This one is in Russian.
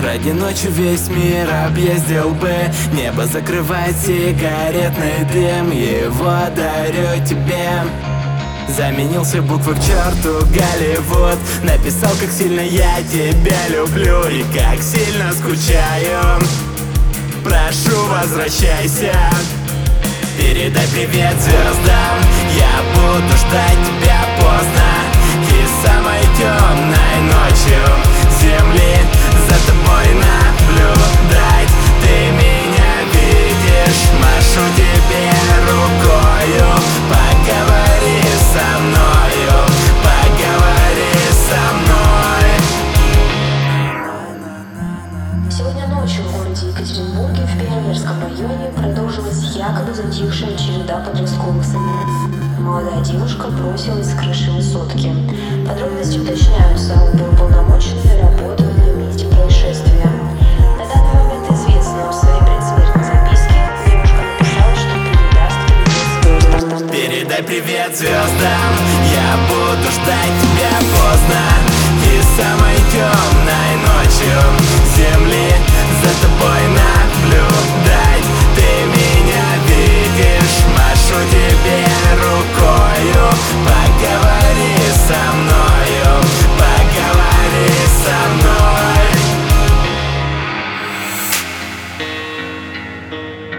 Ради ночи весь мир объездил бы. Небо закрывает сигаретный дым. Его дарю тебе. Заменил все буквы к черту Голливуд. Написал, как сильно я тебя люблю и как сильно скучаю. Прошу, возвращайся. Передай привет звездам. Я буду ждать тебя поздно и самой темной ночью земли за тобой наблюдать. Ты меня видишь, машу тебе рукою. Поговори со мною, поговори со мной. Сегодня ночью в городе Екатеринбурге в Пионерском районе продолжилась якобы затихшая череда подростковых событий. Молодая девушка бросилась с крыши высотки. Подробности уточняются. Оперуполномоченные работают на месте происшествия. На данный момент известно, в своей предсмертной записке девушка написала, что передаст привет звездам. Передай привет звездам. Я буду ждать тебя поздно и самой темной ночью земли за тобой наблюдать. Ты меня видишь, машу тебе рукою. Поговори со мною, поговори со мной.